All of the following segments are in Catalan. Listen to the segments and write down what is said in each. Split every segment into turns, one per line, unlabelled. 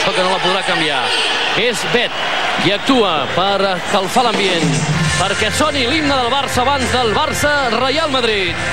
això que no la podrà canviar. És Bet qui actua per calfar l'ambient, perquè soni l'himne del Barça abans del Barça-Real Madrid.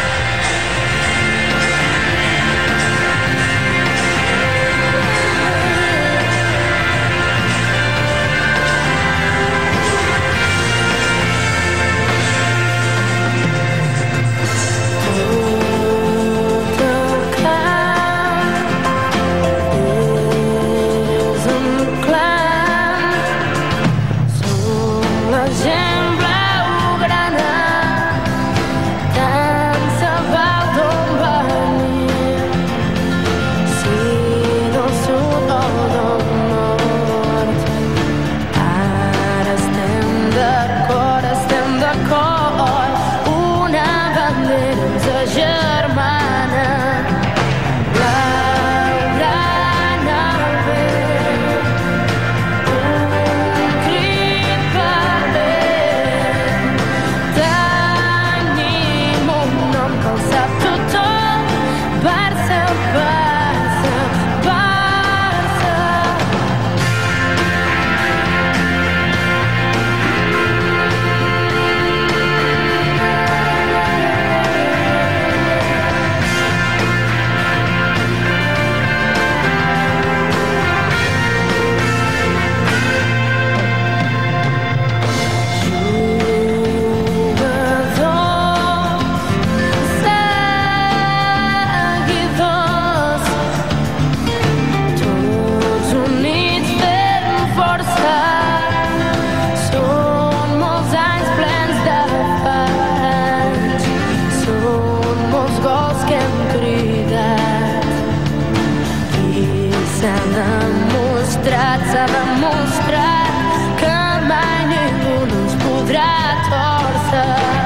S'ha demostrat que mai ningú no ens podrà tòrcer.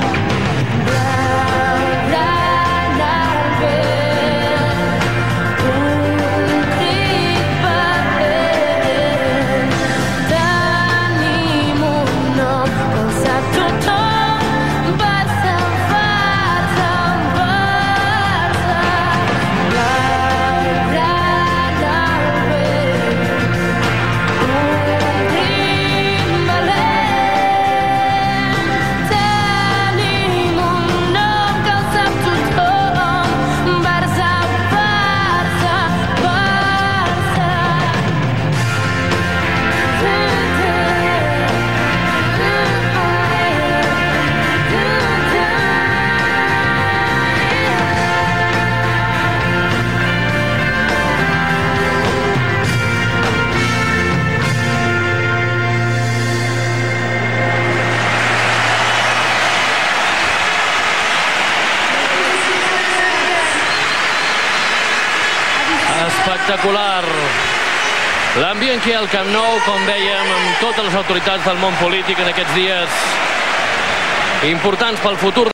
Espectacular l'ambient que hi ha al Camp Nou, com dèiem, amb totes les autoritats del món polític en aquests dies importants pel futur